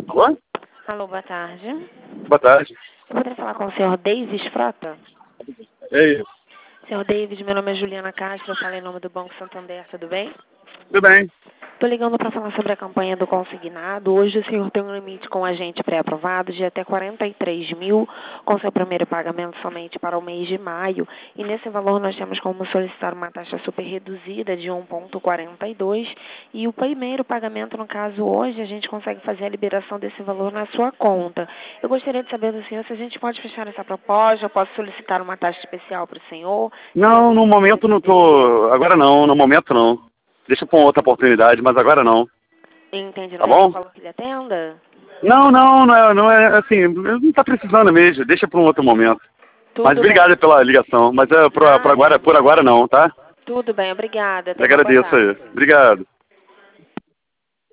Alô? Alô, boa tarde. Boa tarde. Eu poderia falar com o senhor Davis Frota? Ei, Senhor Davis, meu nome é Juliana Castro, eu falo em nome do Banco Santander, tudo bem? tudo bem? Estou ligando para falar sobre a campanha do consignado. Hoje o senhor tem um limite com a gente pré-aprovado de até 43 mil, com seu primeiro pagamento somente para o mês de maio. E nesse valor nós temos como solicitar uma taxa super reduzida de 1,42. E o primeiro pagamento, no caso hoje, a gente consegue fazer a liberação desse valor na sua conta. Eu gostaria de saber do senhor se a gente pode fechar essa proposta, eu posso solicitar uma taxa especial para o senhor. Tem Não, algum no momento não interesse? tô. Agora não, no momento não. Deixa pra uma outra oportunidade, mas agora não. Entende? Não Tá tem algum bom? valor que lhe atenda? Não é assim, não tá precisando mesmo, deixa pra um outro momento. Mas Tudo bem. obrigado pela ligação, mas por Nada. agora não, tá? Tudo bem, obrigada. Eu Tenha uma boa agradeço aí. tarde. Obrigado.